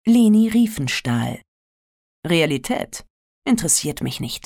Leni Riefenstahl. Realität interessiert mich nicht.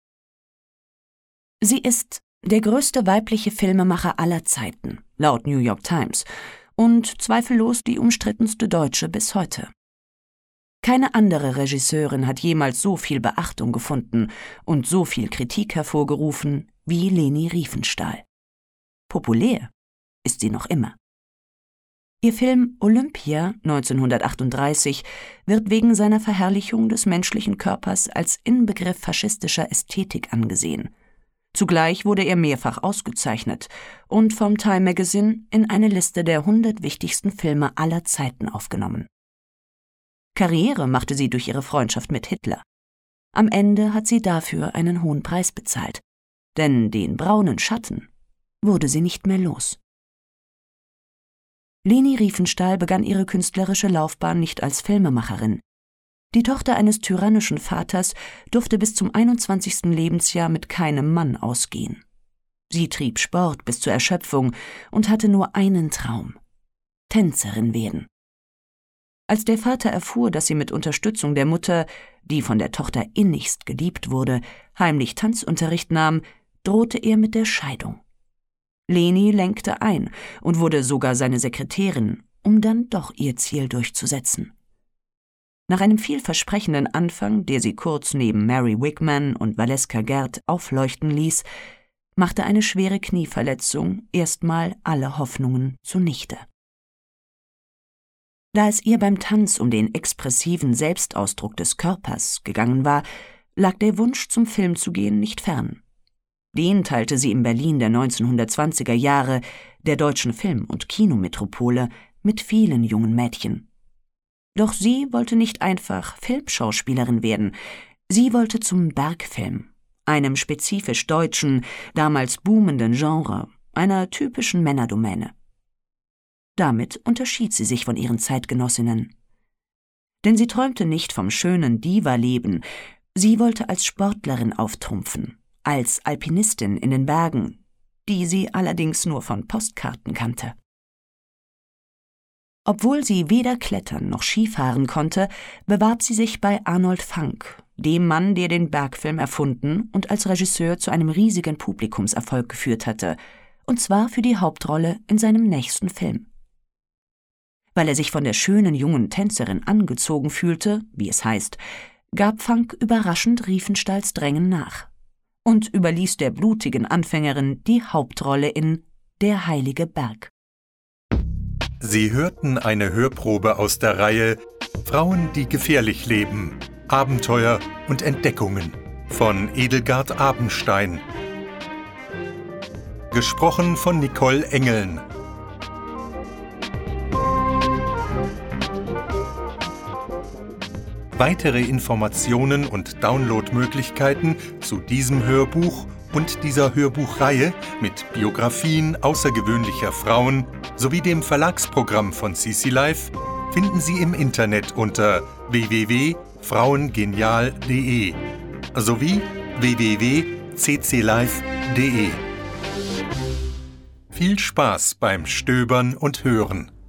Sie ist der größte weibliche Filmemacher aller Zeiten, laut New York Times, und zweifellos die umstrittenste Deutsche bis heute. Keine andere Regisseurin hat jemals so viel Beachtung gefunden und so viel Kritik hervorgerufen wie Leni Riefenstahl. Populär ist sie noch immer. Ihr Film Olympia 1938 wird wegen seiner Verherrlichung des menschlichen Körpers als Inbegriff faschistischer Ästhetik angesehen. Zugleich wurde er mehrfach ausgezeichnet und vom Time Magazine in eine Liste der 100 wichtigsten Filme aller Zeiten aufgenommen. Karriere machte sie durch ihre Freundschaft mit Hitler. Am Ende hat sie dafür einen hohen Preis bezahlt, denn den braunen Schatten wurde sie nicht mehr los. Leni Riefenstahl begann ihre künstlerische Laufbahn nicht als Filmemacherin. Die Tochter eines tyrannischen Vaters durfte bis zum 21. Lebensjahr mit keinem Mann ausgehen. Sie trieb Sport bis zur Erschöpfung und hatte nur einen Traum: Tänzerin werden. Als der Vater erfuhr, dass sie mit Unterstützung der Mutter, die von der Tochter innigst geliebt wurde, heimlich Tanzunterricht nahm, drohte er mit der Scheidung. Leni lenkte ein und wurde sogar seine Sekretärin, um dann doch ihr Ziel durchzusetzen. Nach einem vielversprechenden Anfang, der sie kurz neben Mary Wigman und Valeska Gerd aufleuchten ließ, machte eine schwere Knieverletzung erstmal alle Hoffnungen zunichte. Da es ihr beim Tanz um den expressiven Selbstausdruck des Körpers gegangen war, lag der Wunsch, zum Film zu gehen, nicht fern. Den teilte sie im Berlin der 1920er Jahre, der deutschen Film- und Kinometropole, mit vielen jungen Mädchen. Doch sie wollte nicht einfach Filmschauspielerin werden, sie wollte zum Bergfilm, einem spezifisch deutschen, damals boomenden Genre, einer typischen Männerdomäne. Damit unterschied sie sich von ihren Zeitgenossinnen. Denn sie träumte nicht vom schönen Diva-Leben, sie wollte als Sportlerin auftrumpfen, als Alpinistin in den Bergen, die sie allerdings nur von Postkarten kannte. Obwohl sie weder klettern noch Skifahren konnte, bewarb sie sich bei Arnold Fanck, dem Mann, der den Bergfilm erfunden und als Regisseur zu einem riesigen Publikumserfolg geführt hatte, und zwar für die Hauptrolle in seinem nächsten Film. Weil er sich von der schönen jungen Tänzerin angezogen fühlte, wie es heißt, gab Fanck überraschend Riefenstahls Drängen nach und überließ der blutigen Anfängerin die Hauptrolle in Der heilige Berg. Sie hörten eine Hörprobe aus der Reihe Frauen, die gefährlich leben, Abenteuer und Entdeckungen von Edelgard Abenstein. Gesprochen von Nicole Engeln. Weitere Informationen und Downloadmöglichkeiten zu diesem Hörbuch und dieser Hörbuchreihe mit Biografien außergewöhnlicher Frauen sowie dem Verlagsprogramm von CC-Live finden Sie im Internet unter www.frauengenial.de sowie www.cclive.de. Viel Spaß beim Stöbern und Hören!